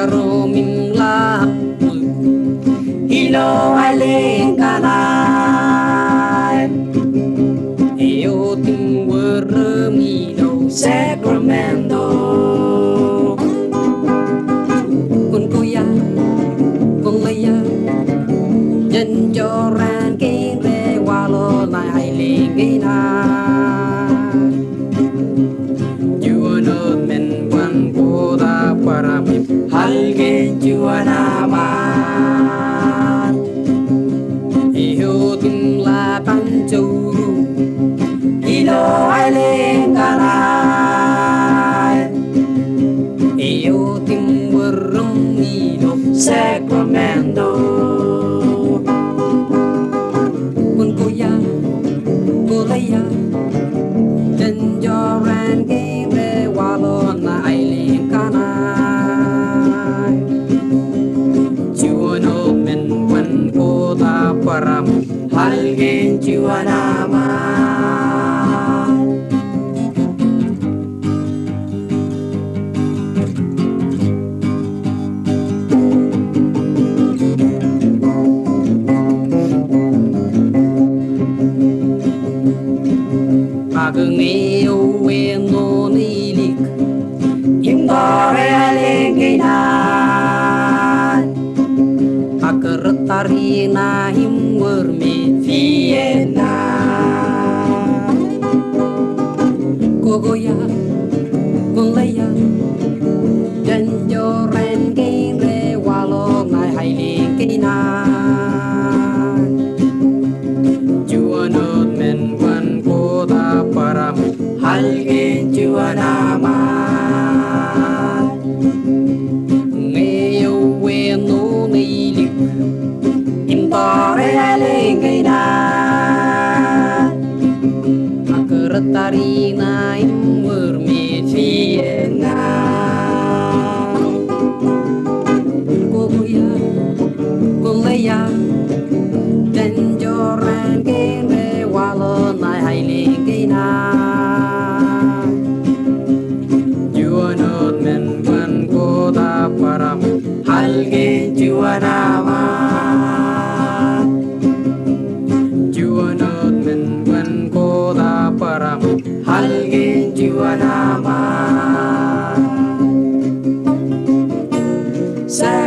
caro min la ilo ailing kanai eo tim wermino Sacramento con kuya con leya dân cho ran kinh re walo lại ailing gina men wan koda paramip halge juanama iho tim la panchuru ilo ailing kanai iho tim werum ilo Sacramento kun kuya kulaya chân cho ran kinh re walo na ailing kanai juano men wan kota param halgen juanama Agngeo no nilik Imdore alengina Akaretarina himwerme Vienna Kogoya Gunleya Janjoren kinre walo ngai hailingina Juanot men wan kota param halgen juanama ngeo we no nilik imtore alengina akaretarina imwerme Vienna kogoya koleya Janjoran kinre walo nai hailingina Juanot men wan kota param halgen juanama Juanot men wan kota param halgen juanama